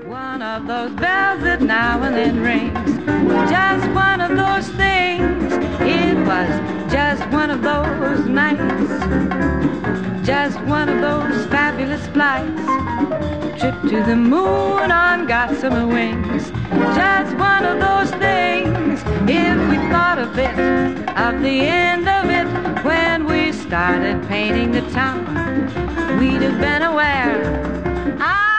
One of those bells that now and then rings. Just one of those things. It was just one of those nights. Just one of those fabulous flights. Trip to the moon on gossamer wings. Just one of those things. If we thought of it, of the end of it, when we started painting the town, we'd have been aware.